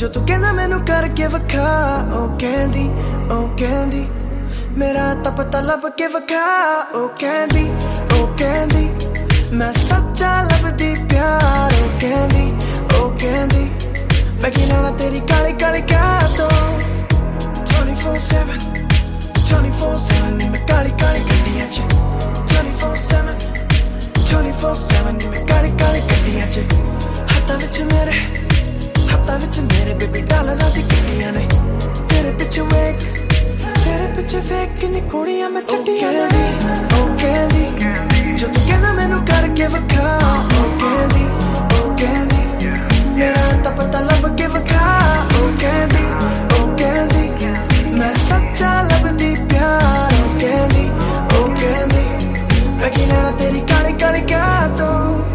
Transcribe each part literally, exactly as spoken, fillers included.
जो तू कहना मैनू करके वखा ओ कहंदी ओ कहंदी मेरा ता पता लब के वखा ओ कहंदी ओ कहंदी मैं सच्चा लभदी प्यार ओ कहंदी ओ कहंदी मैं की लेना तेरी काली काली कार तो twenty-four seven twenty-four seven नी मैं काली काली गड्डियां च twenty-four seven twenty-four seven नी मैं काली काली गड्डियां च हाथां विच मेरे हाथां विच मेरे बेबी डालरां दी गड्डियां ने तेरे पिछे वेख तेरे पिछे वेख किन्नी कुड़ियां मैं चट्टियां ने ओ कहंदी जो तू कहना मैनू करके वखा ओ कहंदी ओ कहंदी मेरा ता पता लब के वखा ओ कहंदी ओ कहंदी मैं सच्चा लभदी प्यार ओ कहंदी ओ कहंदी मैं की लेना तेरी काली काली कार तो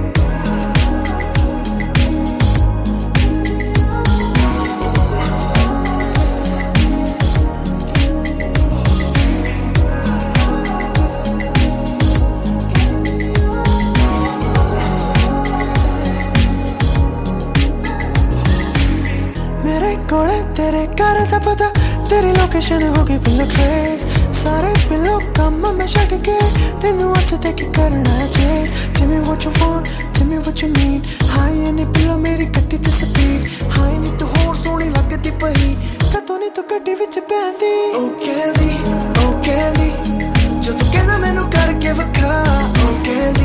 मेरे कोले तेरे घर दा पता तेरी लोकेशन होगी बिल्लो ट्रेस सारे बिल्लो कम मैं छड़ के तेनू अच ते की करना chase tell me what you want tell me what you need हाई ने बिल्लो मेरी गड्डी दी स्पीड हाई नी तू होर सोहनी लगदी पई कदों नी तू गड्डी विच पैंदी ओ कहंदी ओ कहंदी जो तू कहना मैनू करके वखा ओ कहंदी